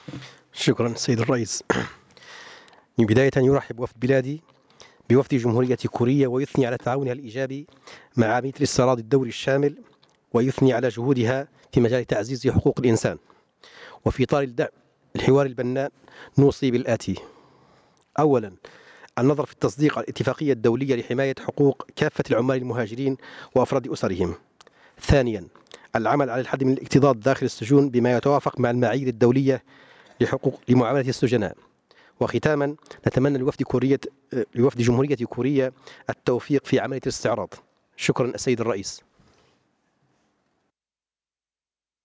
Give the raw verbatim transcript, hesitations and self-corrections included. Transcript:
شكرا سيد الرئيس. من بداية يرحب وفد بلادي بوفد جمهورية كوريا ويثني على تعاونها الإيجابي مع عملية الاستيراد الدوري الشامل، ويثني على جهودها في مجال تعزيز حقوق الإنسان. وفي إطار الدعم الحوار البناء نوصي بالآتي: أولا، النظر في التصديق على الاتفاقية الدولية لحماية حقوق كافة العمال المهاجرين وأفراد أسرهم. ثانيا، العمل على الحد من الاكتظاظ داخل السجون بما يتوافق مع المعايير الدولية لحقوق لمعاملة السجناء. وختاما، نتمنى لوفد كوريا لوفد جمهورية كوريا التوفيق في عملية الاستعراض. شكرا السيد الرئيس.